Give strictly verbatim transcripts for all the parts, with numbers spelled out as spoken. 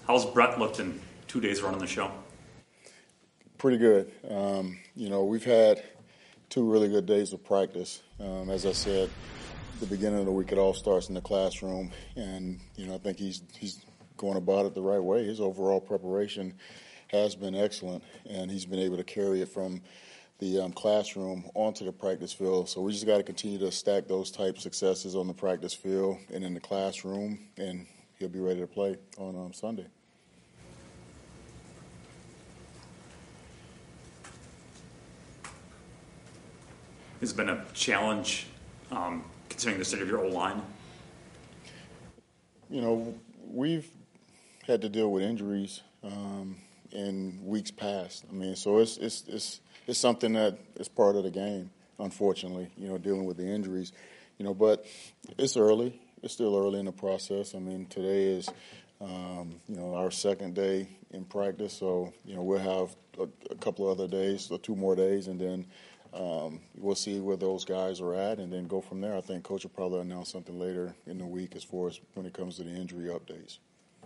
How's Brett looked in two days running the show? Pretty good. Um, you know, we've had two really good days of practice. Um, as I said, the beginning of the week, it all starts in the classroom, and you know, I think he's he's going about it the right way. His overall preparation has been excellent, and he's been able to carry it from the um, classroom onto the practice field. So we just got to continue to stack those type successes on the practice field and in the classroom, and he'll be ready to play on um, Sunday. It's been a challenge um, considering the state of your O-line. You know, we've had to deal with injuries um, in weeks past. I mean, so it's it's it's it's something that is part of the game, unfortunately. You know, dealing with the injuries. You know, but it's early. It's still early in the process. I mean, today is um, you know our second day in practice, so you know we'll have a, a couple of other days, or two more days, and then. Um, we'll see where those guys are at and then go from there. I think Coach will probably announce something later in the week as far as when it comes to the injury updates.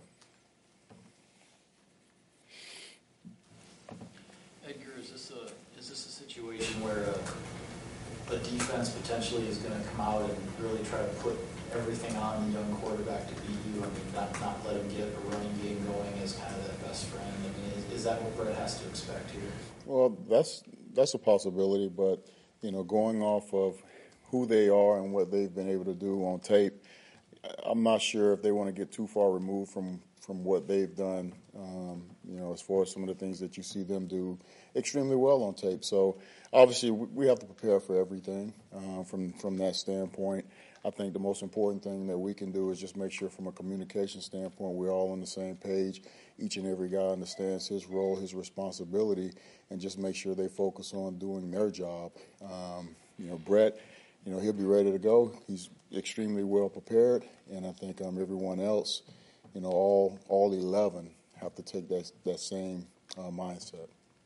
Edgar, is this a is this a situation where a, a defense potentially is going to come out and really try to put everything on the young quarterback to beat you? I mean, not, not let him get a running game going as kind of that best friend. I mean, is, is that what Brett has to expect here? Well, that's that's a possibility, but you know, going off of who they are and what they've been able to do on tape, I'm not sure if they want to get too far removed from, from what they've done. Um, you know, as far as some of the things that you see them do extremely well on tape. So obviously, we have to prepare for everything uh, from from that standpoint. I think the most important thing that we can do is just make sure from a communication standpoint we're all on the same page. Each and every guy understands his role, his responsibility, and just make sure they focus on doing their job. Um, you know, Brett, you know, he'll be ready to go. He's extremely well prepared, and I think um, everyone else, you know, all all eleven have to take that, that same uh, mindset.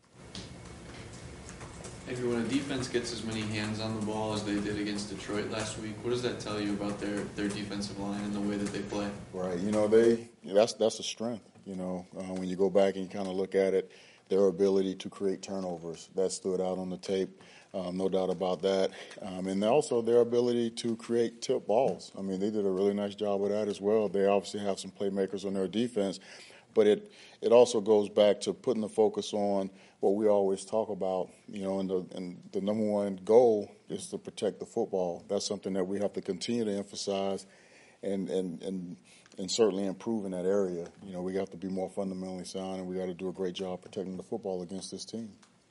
Maybe when a defense gets as many hands on the ball as they did against Detroit last week, what does that tell you about their, their defensive line and the way that they play? Right. You know, they that's that's a strength. You know, uh, when you go back and you kind of look at it, their ability to create turnovers, that stood out on the tape, um, no doubt about that. Um, and also their ability to create tip balls. I mean, they did a really nice job with that as well. They obviously have some playmakers on their defense, but it it also goes back to putting the focus on what we always talk about, you know, and the, and the number one goal is to protect the football. That's something that we have to continue to emphasize and, and, and, and certainly improve in that area. You know, we have to be more fundamentally sound, and we got to do a great job protecting the football against this team.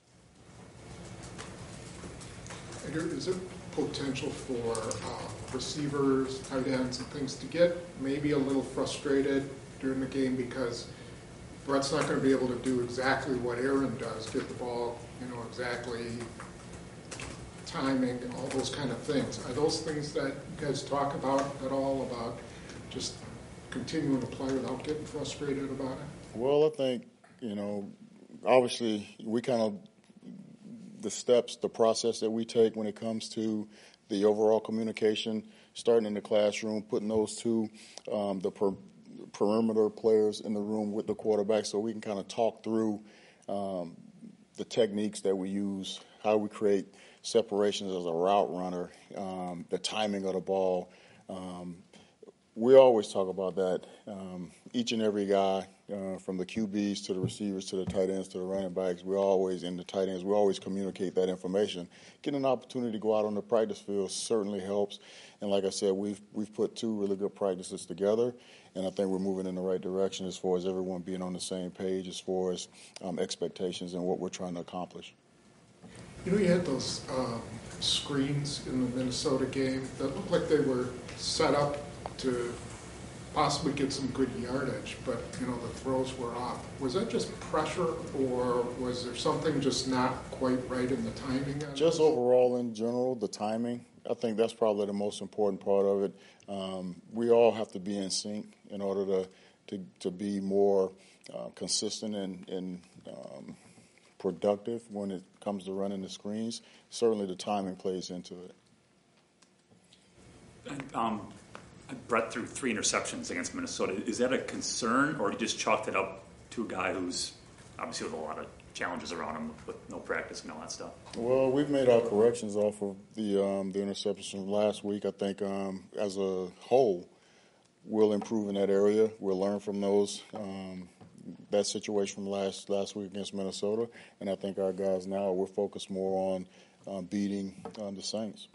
Is there potential for uh, receivers, tight ends, and things to get maybe a little frustrated during the game because Brett's not going to be able to do exactly what Aaron does, get the ball, you know, exactly timing, all those kind of things. Are those things that you guys talk about at all, about just continuing to play without getting frustrated about it? Well, I think, you know, obviously we kind of, the steps, the process that we take when it comes to the overall communication, starting in the classroom, putting those two, um, the per, perimeter players in the room with the quarterback so we can kind of talk through um, the techniques that we use, how we create separations as a route runner, um, the timing of the ball. Um, we always talk about that. Um, each and every guy, uh, from the Q Bs to the receivers to the tight ends to the running backs, we always, in the tight ends, we always communicate that information. Getting an opportunity to go out on the practice field certainly helps. And like I said, we've we've put two really good practices together, and I think we're moving in the right direction as far as everyone being on the same page as far as um, expectations and what we're trying to accomplish. You know, you had those um, screens in the Minnesota game that looked like they were set up to possibly get some good yardage, but, you know, the throws were off. Was that just pressure, or was there something just not quite right in the timing? Just overall in general, the timing. I think that's probably the most important part of it. Um, we all have to be in sync in order to to, to be more uh, consistent and, and um, productive when it comes to running the screens. Certainly the timing plays into it. And, um, Brett threw three interceptions against Minnesota. Is that a concern, or you just chalked it up to a guy who's obviously with a lot of challenges around him with no practice and all that stuff? Well, we've made our corrections off of the um, the interceptions from last week. I think um, as a whole, we'll improve in that area. We'll learn from those um, that situation from last last week against Minnesota, and I think our guys now we're focused more on uh, beating um, the Saints.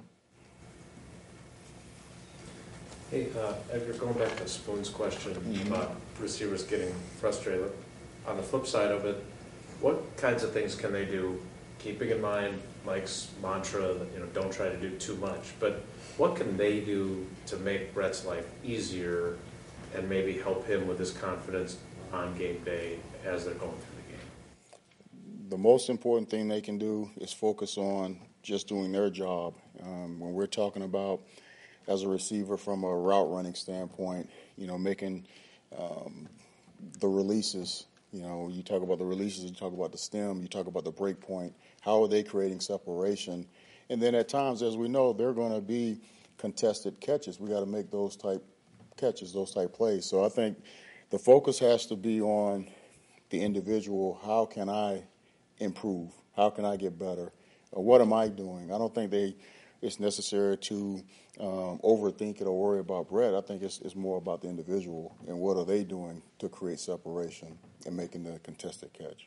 Hey, uh, Edgar, going back to Spoon's question Mm-hmm. about receivers getting frustrated. On the flip side of it, what kinds of things can they do, keeping in mind Mike's mantra that, you know, don't try to do too much, but what can they do to make Brett's life easier and maybe help him with his confidence on game day as they're going through the game? The most important thing they can do is focus on just doing their job. Um, when we're talking about as a receiver from a route running standpoint, you know, making um, the releases. You know, you talk about the releases, you talk about the stem, you talk about the break point. How are they creating separation? And then at times, as we know, there are going to be contested catches. We got to make those type catches, those type plays. So I think the focus has to be on the individual. How can I improve? How can I get better? Or what am I doing? I don't think they it's necessary to um, overthink it or worry about Brett. I think it's, it's more about the individual and what are they doing to create separation and making the contested catch.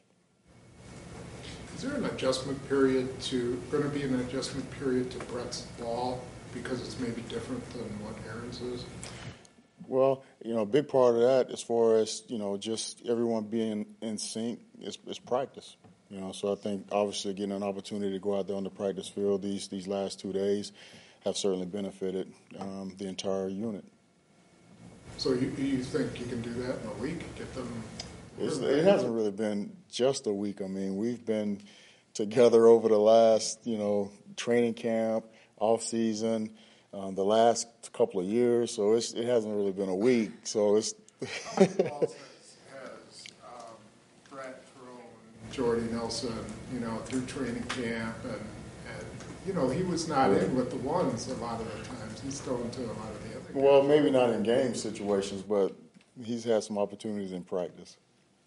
Is there an adjustment period to, going to be an adjustment period to Brett's ball because it's maybe different than what Aaron's is? Well, you know, a big part of that as far as, you know, just everyone being in sync is, is practice. You know, so I think obviously getting an opportunity to go out there on the practice field these these last two days have certainly benefited um, the entire unit. So you, you think you can do that in a week, get them? It's, it hasn't really been just a week. I mean, we've been together over the last, you know, training camp, off season, um, the last couple of years. So it's, it hasn't really been a week. So it's. How many balls has, has um, Brett thrown Jordy Nelson, you know, through training camp, and, and you know, he was not in with the ones a lot of the times. He's thrown to a lot of the other guys. Well, maybe not in game situations, but he's had some opportunities in practice.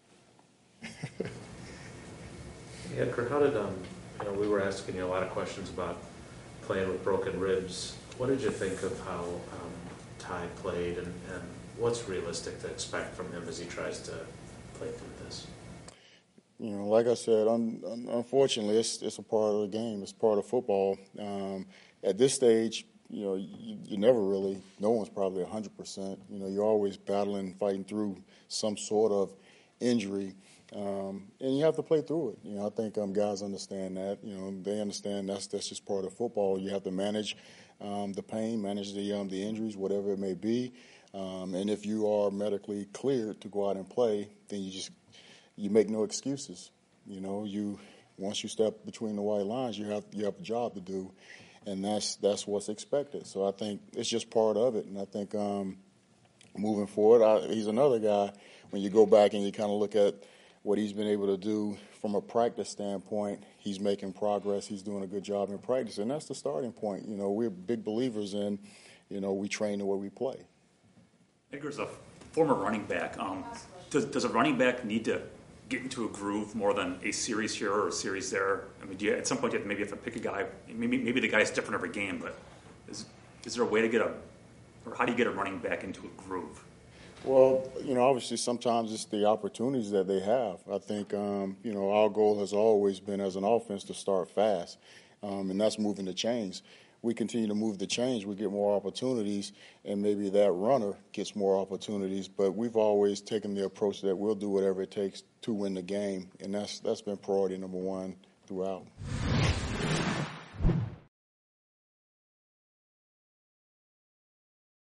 Hey, Edgar, how did, um, you know, we were asking you a lot of questions about playing with broken ribs. What did you think of how um, Ty played, and, and what's realistic to expect from him as he tries to play through this? You know, like I said, un- un- unfortunately, it's, it's a part of the game. It's part of football. Um, at this stage, you know, you, you never really, no one's probably one hundred percent. You know, you're always battling, fighting through some sort of injury. Um, and you have to play through it. You know, I think um, guys understand that. You know, they understand that's that's just part of football. You have to manage um, the pain, manage the um, the injuries, whatever it may be. Um, and if you are medically cleared to go out and play, then you just you make no excuses. You know, you once you step between the white lines, you have you have a job to do, and that's that's what's expected. So I think it's just part of it. And I think um, moving forward, I, he's another guy. When you go back and you kind of look at what he's been able to do from a practice standpoint, he's making progress. He's doing a good job in practice, and that's the starting point. You know, we're big believers in, you know, we train the way we play. Edgar's a former running back. Um, does, does a running back need to get into a groove more than a series here or a series there? I mean, do you, at some point you have to maybe have to pick a guy. Maybe maybe the guy's different every game, but is is there a way to get a, or how do you get a running back into a groove? Well, you know, obviously sometimes it's the opportunities that they have. I think, um, you know, our goal has always been as an offense to start fast, um, and that's moving the chains. We continue to move the chains, we get more opportunities, and maybe that runner gets more opportunities. But we've always taken the approach that we'll do whatever it takes to win the game, and that's that's been priority number one throughout.